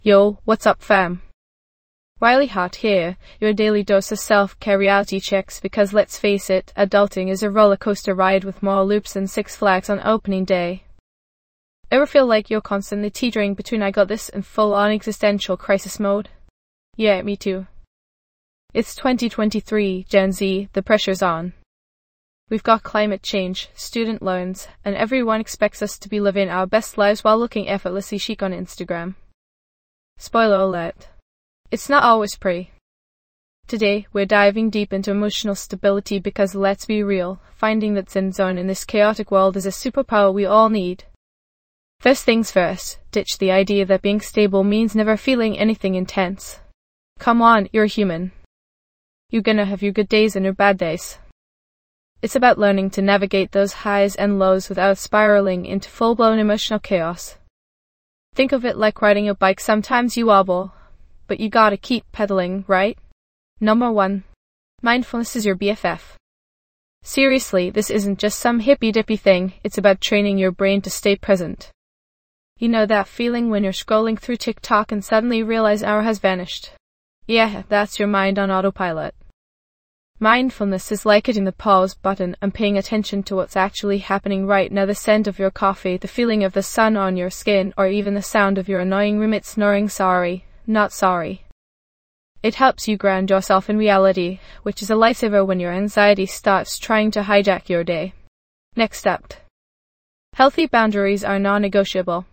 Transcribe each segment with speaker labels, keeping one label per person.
Speaker 1: Yo, what's up fam? Riley Hot here, your daily dose of self-care reality checks, because let's face it, adulting is a roller coaster ride with more loops than Six Flags on opening day. Ever feel like you're constantly teetering between I got this and full-on existential crisis mode? Yeah, me too. It's 2023, Gen Z, the pressure's on. We've got climate change, student loans, and everyone expects us to be living our best lives while looking effortlessly chic on Instagram. Spoiler alert. It's not always pretty. Today, we're diving deep into emotional stability because let's be real, finding that Zen zone in this chaotic world is a superpower we all need. First things first, ditch the idea that being stable means never feeling anything intense. Come on, you're human. You're gonna have your good days and your bad days. It's about learning to navigate those highs and lows without spiraling into full-blown emotional chaos. Think of it like riding a bike. Sometimes you wobble, but you gotta keep pedaling, right? Number 1. Mindfulness is your BFF. Seriously, this isn't just some hippy-dippy thing, it's about training your brain to stay present. You know that feeling when you're scrolling through TikTok and suddenly realize an hour has vanished? Yeah, that's your mind on autopilot. Mindfulness is like hitting the pause button and paying attention to what's actually happening right now. The scent of your coffee, the feeling of the sun on your skin, or even the sound of your annoying roommate snoring. Sorry, not sorry. It helps you ground yourself in reality, which is a lifesaver when your anxiety starts trying to hijack your day. Next up. Healthy boundaries are non-negotiable.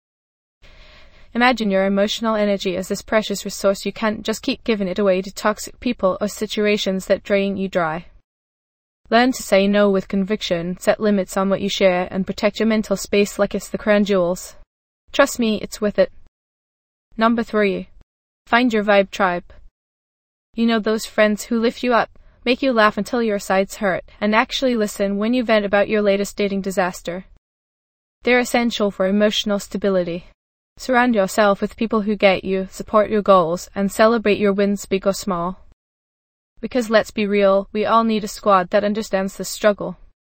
Speaker 1: Imagine your emotional energy as this precious resource. You can't just keep giving it away to toxic people or situations that drain you dry. Learn to say no with conviction, set limits on what you share, and protect your mental space like it's the crown jewels. Trust me, it's worth it. Number 3. Find your vibe tribe. You know those friends who lift you up, make you laugh until your sides hurt, and actually listen when you vent about your latest dating disaster. They're essential for emotional stability. Surround yourself with people who get you, support your goals, and celebrate your wins, big or small. Because let's be real, we all need a squad that understands the struggle.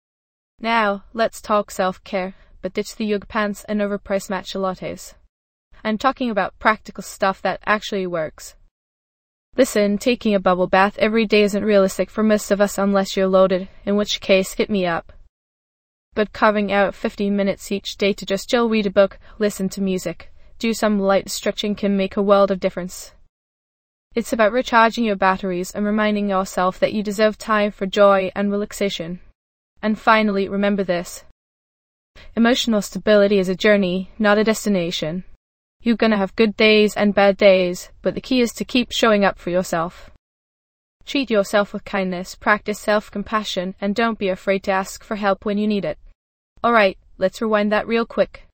Speaker 1: Now, let's talk self-care, but ditch the yoga pants and overpriced matcha lattes. I'm talking about practical stuff that actually works. Listen, taking a bubble bath every day isn't realistic for most of us unless you're loaded, in which case hit me up. But carving out 15 minutes each day to just chill, read a book, listen to music, do some light stretching can make a world of difference. It's about recharging your batteries and reminding yourself that you deserve time for joy and relaxation. And finally, remember this. Emotional stability is a journey, not a destination. You're gonna have good days and bad days, but the key is to keep showing up for yourself. Treat yourself with kindness, practice self-compassion, and don't be afraid to ask for help when you need it. Alright, let's rewind that real quick.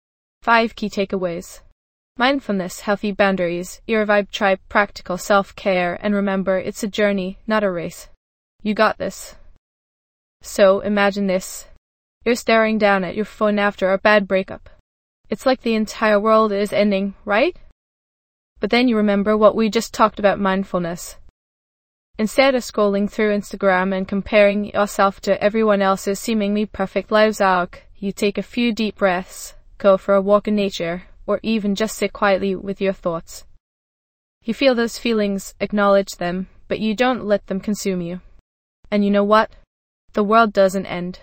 Speaker 1: 5 key takeaways. Mindfulness, healthy boundaries, your vibe tribe, practical self-care, and remember, it's a journey, not a race. You got this. So, imagine this. You're staring down at your phone after a bad breakup. It's like the entire world is ending, right? But then you remember what we just talked about, mindfulness. Instead of scrolling through Instagram and comparing yourself to everyone else's seemingly perfect lives arc, you take a few deep breaths, go for a walk in nature, or even just sit quietly with your thoughts. You feel those feelings, acknowledge them, but you don't let them consume you. And you know what? The world doesn't end.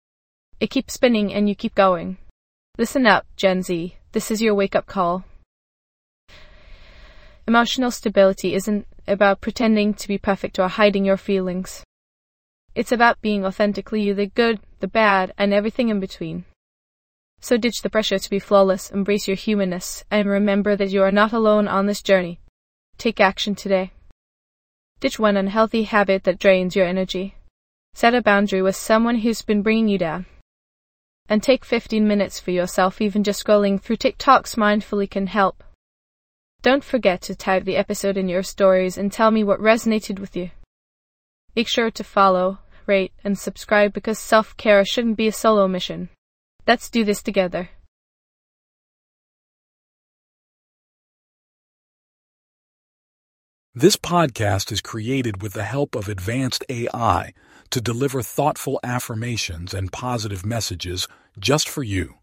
Speaker 1: It keeps spinning and you keep going. Listen up, Gen Z. This is your wake-up call. Emotional stability isn't about pretending to be perfect or hiding your feelings. It's about being authentically you, the good, the bad, and everything in between. So ditch the pressure to be flawless, embrace your humanness, and remember that you are not alone on this journey. Take action today. Ditch one unhealthy habit that drains your energy. Set a boundary with someone who's been bringing you down. And take 15 minutes for yourself. Even just scrolling through TikToks mindfully can help. Don't forget to tag the episode in your stories and tell me what resonated with you. Make sure to follow, rate, and subscribe because self-care shouldn't be a solo mission. Let's do this together.
Speaker 2: This podcast is created with the help of advanced AI to deliver thoughtful affirmations and positive messages just for you.